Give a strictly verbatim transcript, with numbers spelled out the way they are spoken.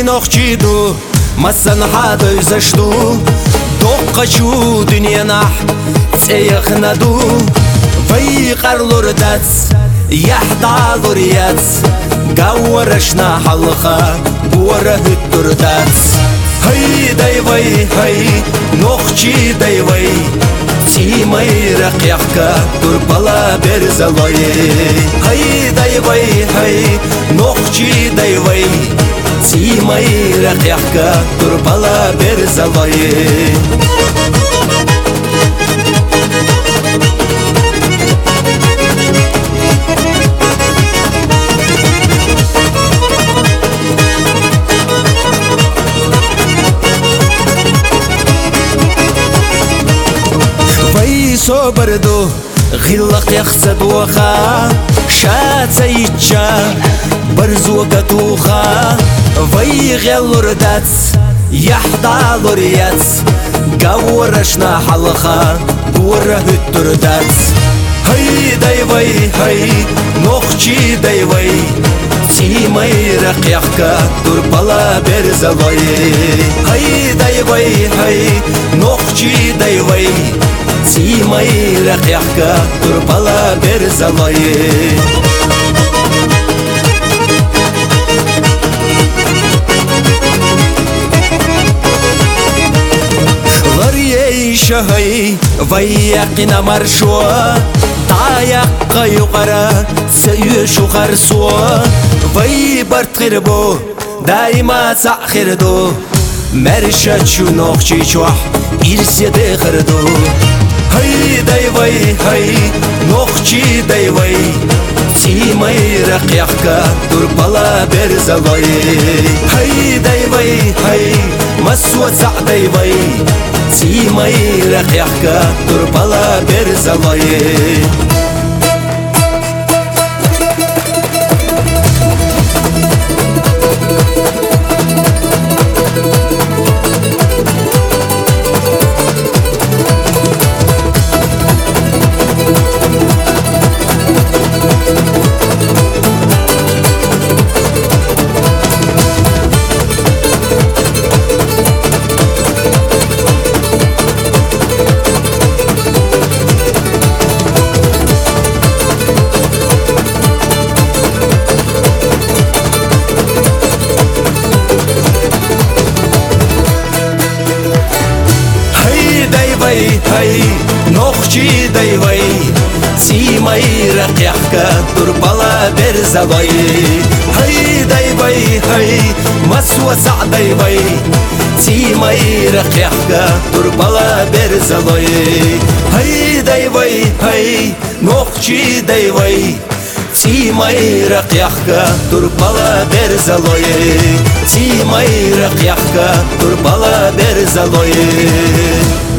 Вай нохчиду масан хадой зашту Доққачу дүниенах цеяхнаду Вай қарлурдац яхдалурияц Гауарашна халха буара хүттурдац Хай дайвай хай нохчи дайвай Тимай рақяхка турбала берзалой Хай дайвай хай нохчи дайвай Тимай рақяхка турбала берзалой Соберду غلق يخزد وخا شات يتشا برزو قطوخا وي غلور داتس يحضالور ياتس قورشنا حلخا قوره التر داتس هاي دايوي هاي نوخشي دايوي تيمي رقيقكا تربلا برزوي هاي دايوي هاي نوخشي دايوي Тимай рақяқка турбала берзалой Ларьей шахай вайяқина маршуа Таяққа юқара сөйішу қарсуа Вай бартқирбу дайма цаққирду Мәршачу ноқчи чуах ирседе қырду Хай дайвай хай нохчи дайвай Тимай рақяқка турбала берзалой Хай дайвай хай масуа цақ дайвай Тимай рақяқка турбала берзалой Хай нохчи дайвай Тимай рақяқка турбала берзалой Хай дайвай хай масуа сақ дайвай Тимай рақяқка турбала берзалой Хай дайвай хай нохчи дайвай Тимай рақяқка турбала берзалой Тимай рақяқка турбала берзалой